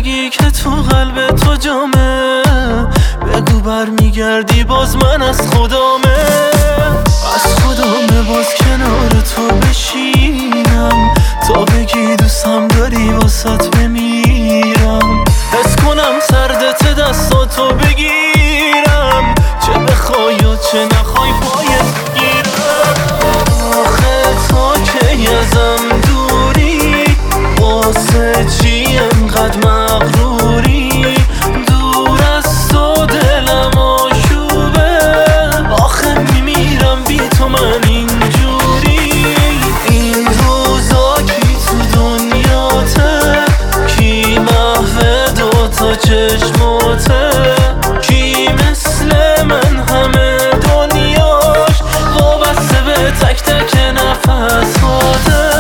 زندگی که تو قلب تو جامه، بگو برمیگردی باز من از خدامه. از خدامه باز کنار تو بشینم، تا بگی دوستم داری واسات بمیرم. حس کنم سردت دستاتو بگیرم، چه بخوای و چه نخوای پایت بگیرم. آخه تا کی ازم دوری، واسه چی انقدر مغروری؟ دور از تو دلم آشوبه، آخه میمیرم بی تو من اینجوری. این روزا کی تو دنیاته، کی محو دوتا چشماته، کی مثل من همه دنیاش وابسته به تک تک نفساته.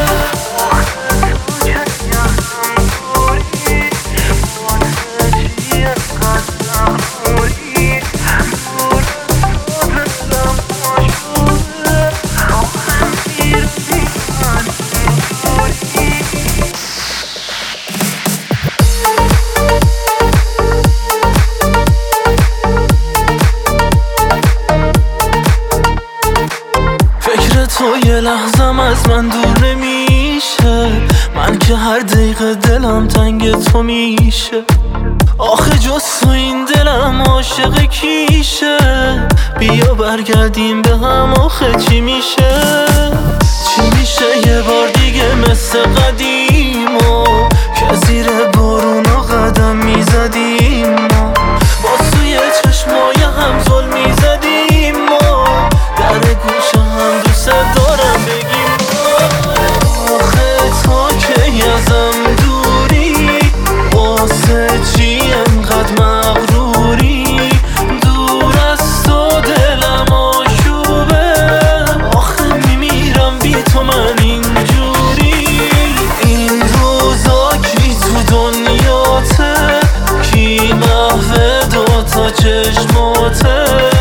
تو یه لحظم از من دور نمیشه، من که هر دقیقه دلم تنگ تو میشه. آخه جز تو این دلم عاشق کیشه، بیا برگردیم به هم آخه چی میشه؟ چی میشه یه بار دیگه مثل قدیما، که زیر بارونا قدم میزدیم ما، باز توی چشمای هم زل میزدیم ما، در گوش هم دوست دارم بگیم. آخه تا کی ازم دوری، واسه چی انقدر مغروری؟ دور از تو دلم آشوبه، آخه میمیرم بی تو من اینجوری. این روزا کی تو دنیاته، کی محو دوتا چشماته،